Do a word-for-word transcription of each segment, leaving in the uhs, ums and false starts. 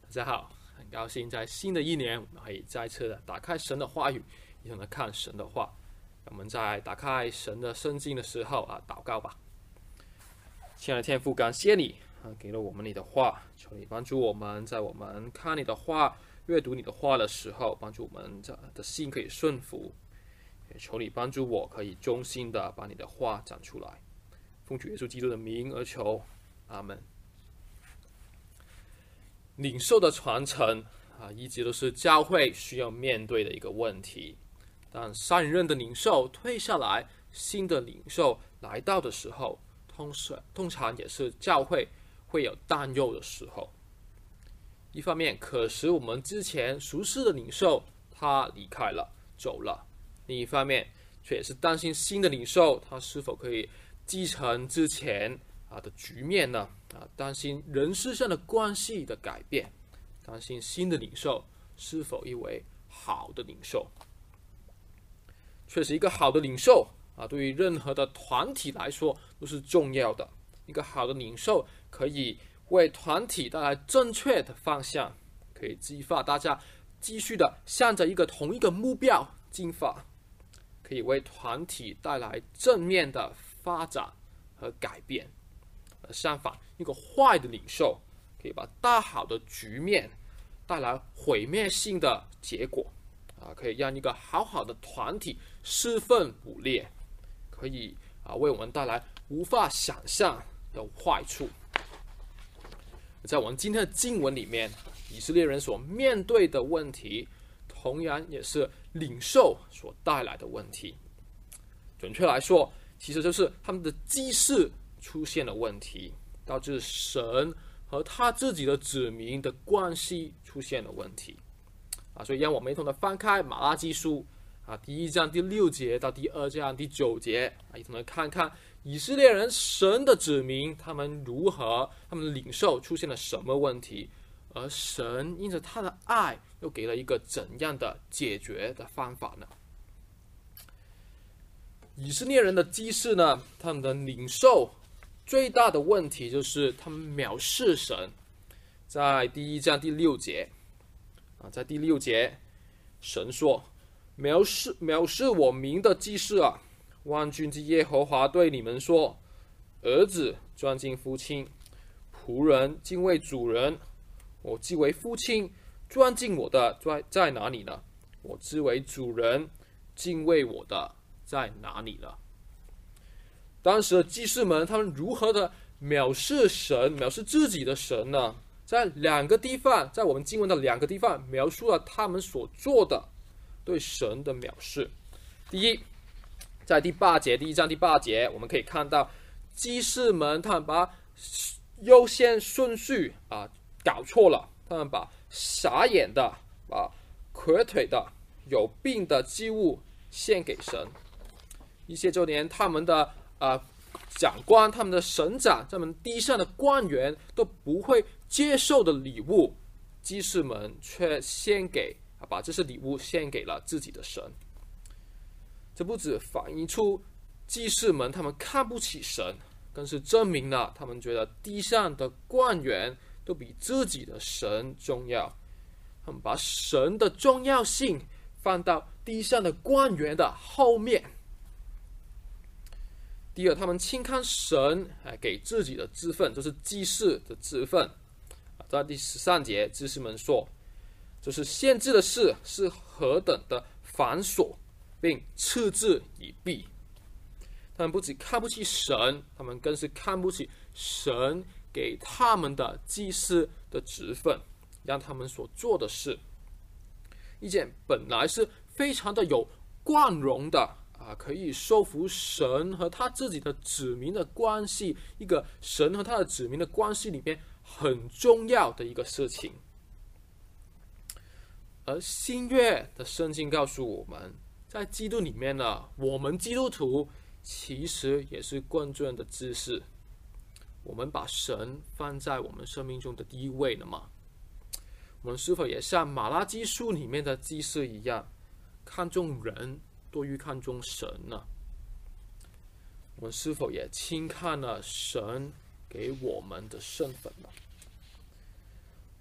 大家好，很高兴在新的一年，我们可以再次的打开神的话语，一同的看神的话。我们在打开神的圣经的时候啊，祷告吧。亲爱的天父，感谢你啊，给了我们你的话，求你帮助我们在我们看你的话、阅读你的话的时候，帮助我们的心可以顺服。也求你帮助我可以忠心的把你的话讲出来。奉主耶稣基督的名而求，阿门。领受的传承啊，一直都是教会需要面对的一个问题。当上一任的领袖退下来，新的领袖来到的时候，通常通常也是教会会有担忧的时候。一方面，可使我们之前熟悉的领袖他离开了，走了；另一方面，却也是担心新的领袖他是否可以继承之前啊的局面呢？啊，担心人事上的关系的改变，担心新的领袖是否一位好的领袖。确实，一个好的领袖啊，对于任何的团体来说都是重要的。一个好的领袖可以为团体带来正确的方向，可以激发大家继续的向着一个同一个目标进发，可以为团体带来正面的发展和改变。而相反，一个坏的领袖可以把大好的局面带来毁灭性的结果啊，可以让一个好好的团体四分五裂，可以啊为我们带来无法想象的坏处。在我们今天的经文里面，以色列人所面对的问题，同样也是领袖所带来的问题。准确来说，其实就是他们的机事出现了问题，导致神和他自己的子民的关系出现了问题啊。所以让我们一同的翻开马拉基书啊，第一章第六节到第二章第九节啊，一同的看看以色列人神的子民他们如何，他们的领袖出现了什么问题，而神因着他的爱又给了一个怎样的解决的方法呢？以色列人的机事呢，他们的领袖最大的问题就是他们藐视神。在第一章第六节啊，在第六节，神说：“藐视藐视我名的祭司啊，万军之耶和华对你们说：儿子尊敬父亲，仆人敬畏主人。我既为父亲，尊敬我的在在哪里呢？我之为主人，敬畏我的在哪里呢？”当时的祭司们，他们如何的藐视神，藐视自己的神呢？在两个地方，在我们经文的两个地方描述了他们所做的对神的藐视。第一，在第八节，第一章第八节，我们可以看到祭司们他们把优先顺序啊搞错了，他们把傻眼的、把瘸腿的、有病的祭物献给神。一些就连他们的啊、呃，长官、他们的省长、他们地上的官员都不会接受的礼物，祭司们却献给啊，把这些礼物献给了自己的神。这不只反映出祭司们他们看不起神，更是证明了他们觉得地上的官员都比自己的神重要。他们把神的重要性放到地上的官员的后面。第二，他们轻看神给自己的职分，就是祭司的职分。在第十三节，祭司们说，就是限制的事是何等的繁琐，并嗤之以鼻。他们不仅看不起神，他们更是看不起神给他们的祭司的职分，让他们所做的事，一件本来是非常的有光荣的啊，可以收服神和他自己的子民的关系，一个神和他的子民的关系里面很重要的一个事情。而新约的圣经告诉我们，在基督里面呢，我们基督徒其实也是更重要的知识。我们把神放在我们生命中的第一位了吗？我们是否也像马拉基书里面的祭司一样，看重人多于看重神呢？我们是否也轻看了神给我们的身份呢？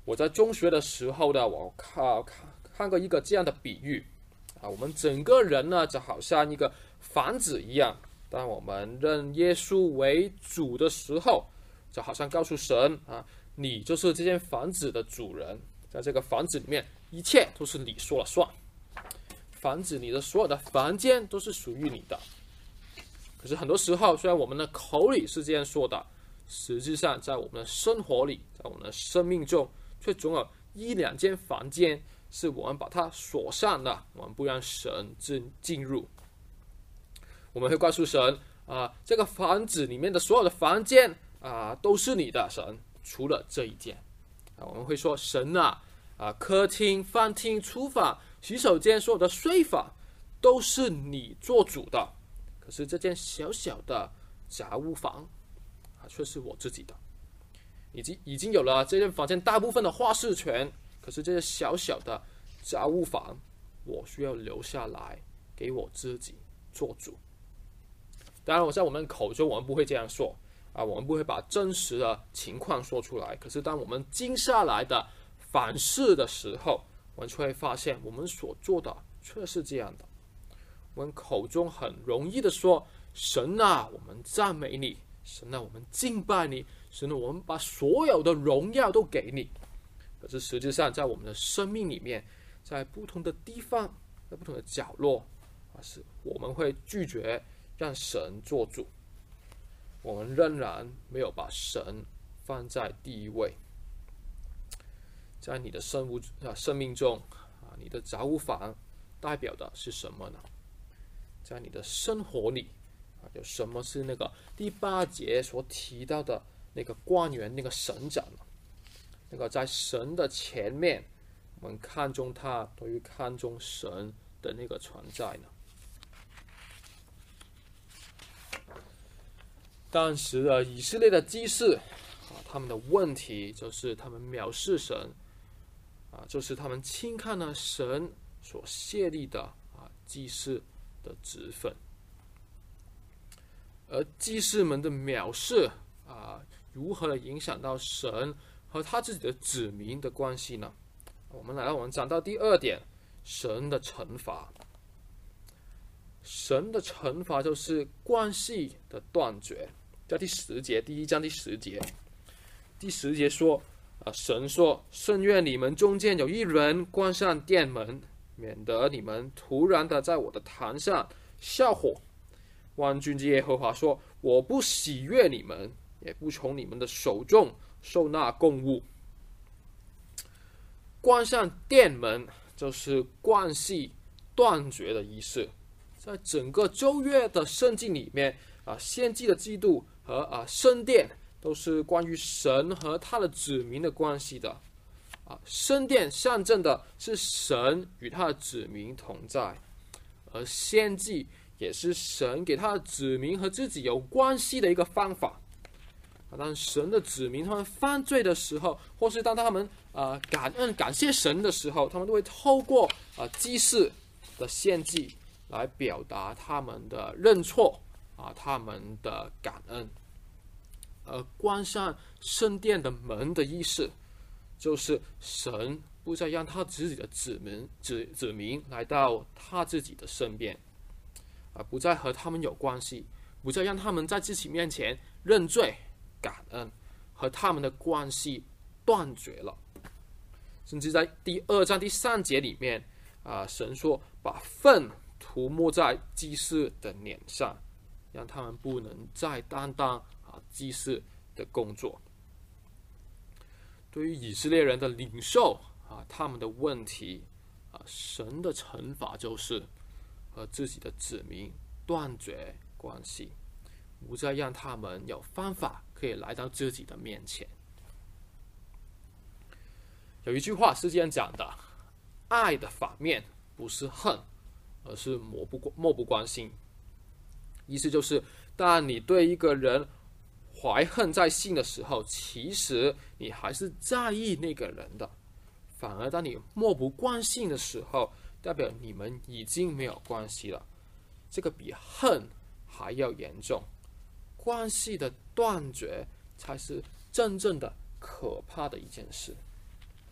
我在中学的时候呢，我看看看过一个这样的比喻啊，我们整个人呢就好像一个房子一样，当我们认耶稣为主的时候，就好像告诉神啊，你就是这间房子的主人，在这个房子里面，一切都是你说了算，房子里的所有的房间都是属于你的。可是很多时候，虽然我们的口里是这样说的，实际上在我们的生活里，在我们的生命中，却总有一两间房间是我们把它锁上的，我们不让神进进入。我们会告诉神啊，这个房子里面的所有的房间啊，都是你的，神，除了这一间。啊，我们会说神啊，啊，客厅、饭厅、厨房、洗手间所有的睡房都是你做主的，可是这间小小的杂物房啊，却是我自己的。已经已经有了这间房间大部分的话事权，可是这些小小的杂物房，我需要留下来给我自己做主。当然，我在我们口中，我们不会这样说啊，我们不会把真实的情况说出来。可是，当我们静下来的反思的时候，我们就会发现，我们所做的却是这样的。我们口中很容易的说：“神啊，我们赞美你；神啊，我们敬拜你；神啊，我们把所有的荣耀都给你。”可是，实际上，在我们的生命里面，在不同的地方，在不同的角落啊，是我们会拒绝让神做主，我们仍然没有把神放在第一位。在你的生物啊生命中啊，你的杂物房代表的是什么呢？在你的生活里啊，有什么是那个第八节所提到的那个官员、那个省长呢？那个在神的前面，我们看重他，对于看重神的那个存在呢？当时的以色列的祭司啊，他们的问题就是他们藐视神啊，就是他们轻看了神所设立的啊祭司的职分，而祭司们的藐视啊，如何的影响到神和他自己的子民的关系呢？我们来到我们讲到第二点，神的惩罚。神的惩罚就是关系的断绝，在第十节，第一章第十节，第十节说，啊，神说：“甚愿你们中间有一人关上殿门，免得你们突然的在我的坛上效火。万军之耶和华说：我不喜悦你们，也不从你们的手中受纳供物。”关上殿门就是关系断绝的仪式。在整个旧约的圣经里面啊，献祭的祭祀和啊圣殿都是关于神和他的子民的关系的啊。圣殿象征的是神与他的子民同在，而献祭也是神给他的子民和自己有关系的一个方法。啊，当神的子民他们犯罪的时候，或是当他们啊、呃、感恩感谢神的时候，他们都会透过啊、呃、祭祀的献祭来表达他们的认错啊，他们的感恩。而关上圣殿的门的意思，就是神不再让他自己的子民子子民来到他自己的身边，啊，不再和他们有关系，不再让他们在自己面前认罪感恩，和他们的关系断绝了。甚至在第二章第三节里面，啊，神说把粪涂抹在祭司的脸上，让他们不能再担当啊祭司的工作。对于以色列人的领袖啊，他们的问题啊，神的惩罚就是和自己的子民断绝关系，不再让他们有方法可以来到自己的面前。有一句话是这样讲的：爱的反面不是恨，而是漠不漠不关心。意思就是，当你对一个人怀恨在心的时候，其实你还是在意那个人的；反而当你漠不关心的时候，代表你们已经没有关系了。这个比恨还要严重，关系的断绝才是真正的可怕的一件事。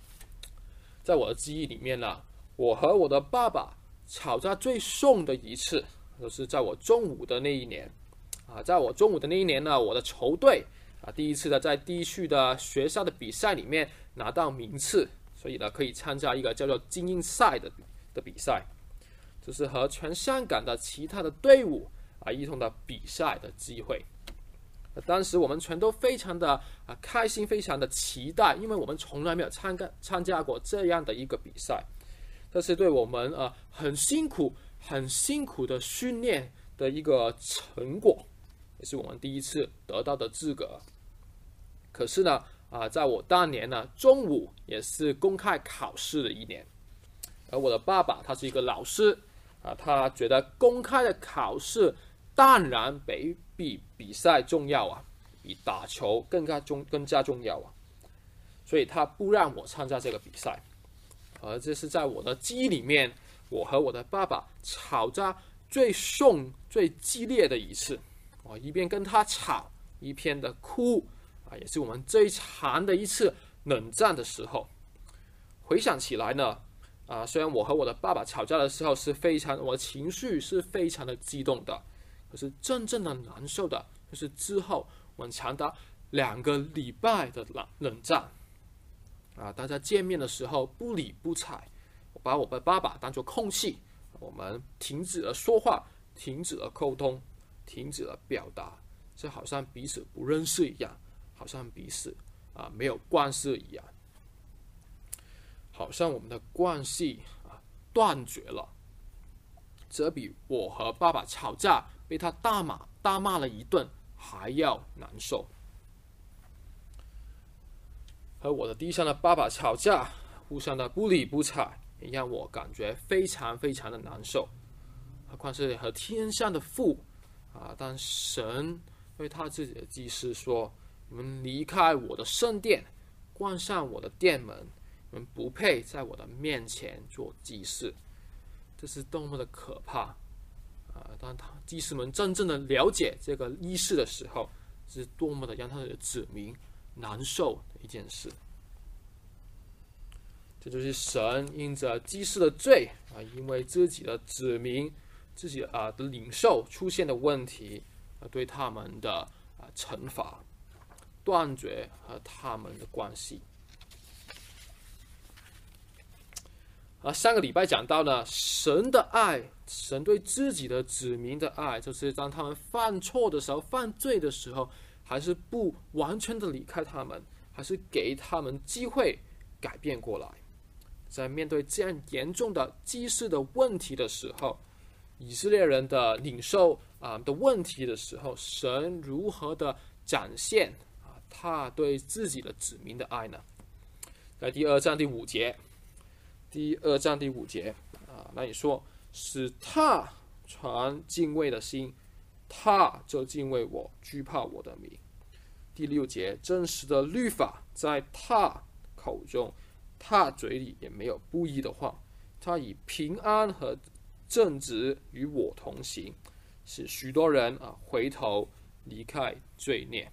在我的记忆里面呢，我和我的爸爸吵架最凶的一次，就是在我中五的那一年啊，在我中五的那一年呢，我的球队啊第一次的在地区的学校的比赛里面拿到名次，所以呢可以参加一个叫做精英赛的的比赛，就是和全香港的其他的队伍啊一同的比赛的机会。当时我们全都非常的啊开心，非常的期待，因为我们从来没有参加参加过这样的一个比赛。这是对我们啊很辛苦、很辛苦的训练的一个成果，也是我们第一次得到的资格。可是呢，啊，在我当年呢，中午也是公开考试的一年，而我的爸爸他是一个老师啊，他觉得公开的考试当然比比比赛重要啊，比打球更加重更加重要啊，所以他不让我参加这个比赛。而这是在我的记忆里面，我和我的爸爸吵架最凶、最激烈的一次。我一边跟他吵，一边的哭啊，也是我们最长的一次冷战的时候。回想起来呢，啊，虽然我和我的爸爸吵架的时候是非常，我的情绪是非常的激动的，可是真正的难受的，就是之后我们长达两个礼拜的冷冷战。啊，大家见面的时候不理不睬，我把我的爸爸当作空气，我们停止了说话，停止了沟通，停止了表达，就好像彼此不认识一样，好像彼此啊没有关系一样，好像我们的关系啊断绝了。这比我和爸爸吵架被他大骂大骂了一顿还要难受。和我的地上的爸爸吵架，互相的不理不睬，也让我感觉非常非常的难受。何况是和天上的父啊，当神对他自己的祭司说：“你们离开我的圣殿，关上我的殿门，你们不配在我的面前做祭司。”这是多么的可怕啊！当他祭司们真正的了解这个意识的时候，是多么的让他的子民难受的一件事。这就是神因着祭司的罪啊，因为自己的子民、自己啊的领袖出现的问题啊，对他们的啊惩罚，断绝和他们的关系。啊，上个礼拜讲到呢，神的爱，神对自己的子民的爱，就是当他们犯错的时候、犯罪的时候，还是不完全的离开他们，还是给他们机会改变过来。在面对这样严重的祭司的问题的时候，以色列人的领袖啊、呃、的问题的时候，神如何的展现啊他对自己的子民的爱呢？在第二章第五节，第二章第五节啊，那你说使他传敬畏的心，他就敬畏我，惧怕我的名。第六节，真实的律法在他口中，他嘴里也没有不义的话，他以平安和正直与我同行，使许多人啊回头离开罪孽。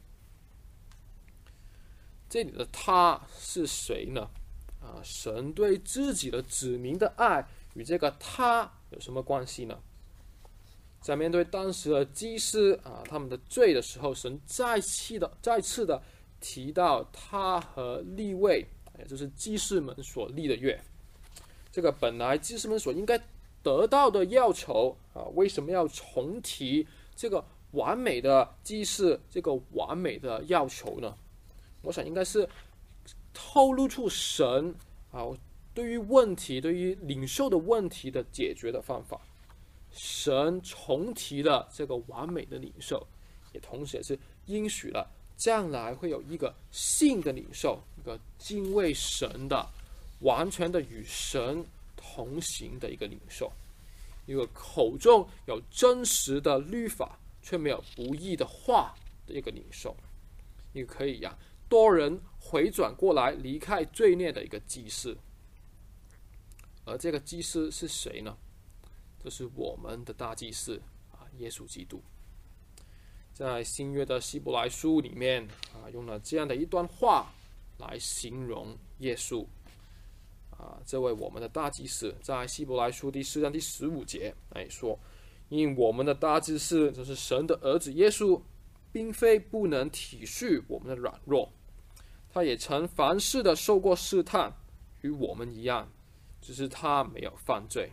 这里的他是谁呢？啊，神对自己的子民的爱与这个他有什么关系呢？在面对当时的祭司啊他们的罪的时候，神再次的再次的提到他和利未，也就是祭司们所立的约。这个本来祭司们所应该得到的要求啊，为什么要重提这个完美的祭司这个完美的要求呢？我想应该是透露出神啊对于问题、对于领袖的问题的解决的方法。神重提了这个完美的领袖，也同时也是应许了将来会有一个新的领袖，一个敬畏神的、完全的与神同行的一个领袖，一个口中有真实的律法却没有不义的话的一个领袖，一个可以让多人回转过来离开罪孽的一个祭司。而这个祭司是谁呢？这是我们的大祭司啊，耶稣基督。在新约的希伯来书里面啊，用了这样的一段话来形容耶稣啊， 啊，这位我们的大祭司，在希伯来书第四章第十五节来说，因我们的大祭司就是神的儿子耶稣，并非不能体恤我们的软弱，他也曾凡事的受过试探，与我们一样，只是他没有犯罪。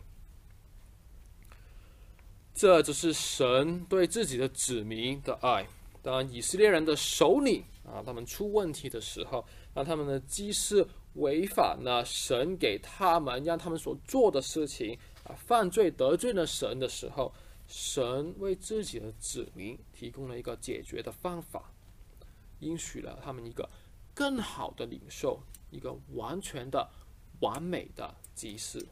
这就是神对自己的子民的爱。当以色列人的首领啊，他们出问题的时候，当他们的祭司违反了神给他们让他们所做的事情啊，犯罪得罪了神的时候，神为自己的子民提供了一个解决的方法，应许了他们一个更好的领受，一个完全的完美的祭司。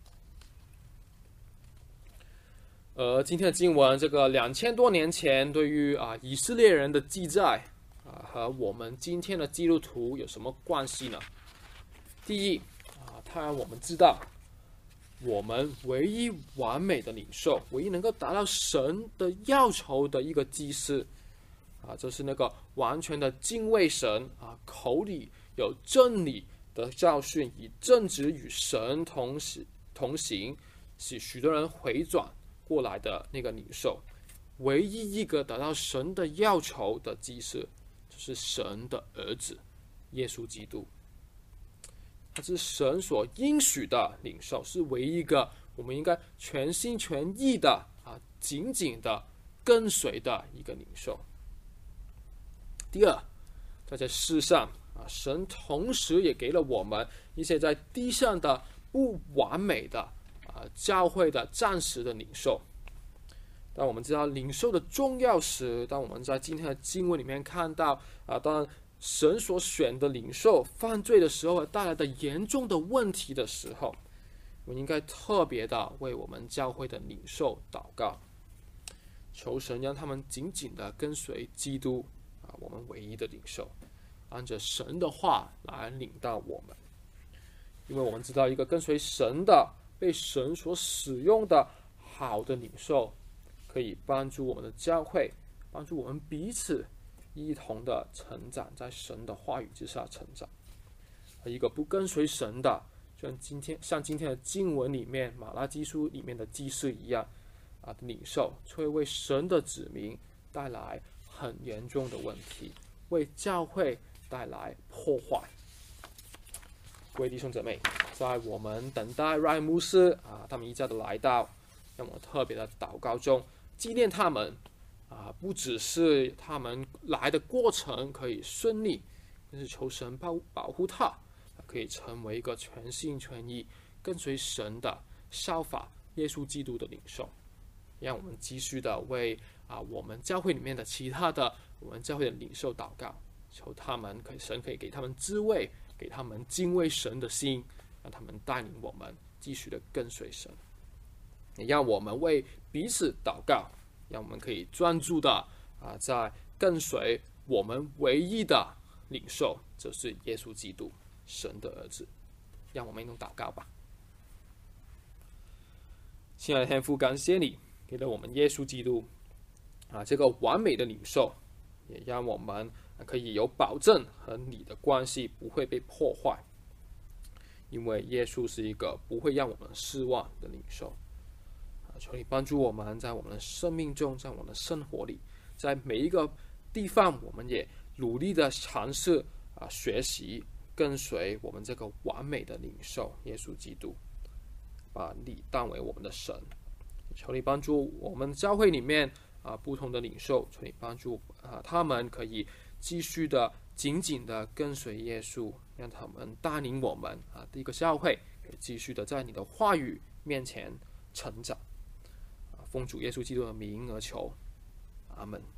呃，今天的经文，这个两千多年前对于啊以色列人的记载啊，和我们今天的基督徒有什么关系呢？第一啊，它让我们知道，我们唯一完美的领受，唯一能够达到神的要求的一个祭司啊，就是那个完全的敬畏神啊，口里有真理的教训，以正直与神同行同行，使许多人回转过来的那个领受，唯一一个达到神的要求的祭司，就是神的儿子耶稣基督。他是神所应许的领受，是唯一一个我们应该全心全意的啊，紧紧的跟随的一个领受。第二，在这世上啊，神同时也给了我们一些在地上的不完美的啊，教会的暂时的领受。当我们知道领受的重要时，当我们在今天的经文里面看到啊，当神所选的领受犯罪的时候带来的严重的问题的时候，我们应该特别的为我们教会的领受祷告，求神让他们紧紧的跟随基督啊，我们唯一的领受，按着神的话来领导我们。因为我们知道，一个跟随神的、被神所使用的好的领受，可以帮助我们的教会，帮助我们彼此一同的成长，在神的话语之下成长。而一个不跟随神的，就像今天像今天的经文里面马拉基书里面的祭司一样啊，领受会为神的子民带来很严重的问题，为教会带来破坏。各位弟兄姊妹，在我们等待 Ryan 牧师啊，他们一家的来到，让我们特别的祷告中纪念他们啊，不只是他们来的过程可以顺利，但是求神保保护他，可以成为一个全心全意跟随神的效法耶稣基督的领袖。让我们继续的为啊我们教会里面的其他的我们教会的领袖祷告，求他们可以神可以给他们智慧，给他们敬畏神的心，让他们带领我们继续的跟随神。也让我们为彼此祷告，让我们可以专注的啊，在跟随我们唯一的领袖，就是耶稣基督，神的儿子。让我们一同祷告吧。亲爱的天父，感谢你给了我们耶稣基督啊这个完美的领袖，也让我们可以有保证和你的关系不会被破坏，因为耶稣是一个不会让我们失望的领袖。求你帮助我们在我们的生命中，在我们的生活里，在每一个地方，我们也努力的尝试啊，学习跟随我们这个完美的领袖耶稣基督，把你当为我们的神。求你帮助我们教会里面啊不同的领袖，求你帮助啊他们可以继续的紧紧的跟随耶稣，让他们带领我们啊这个教会可以继续的在你的话语面前成长。奉主耶稣基督的名而求，阿们。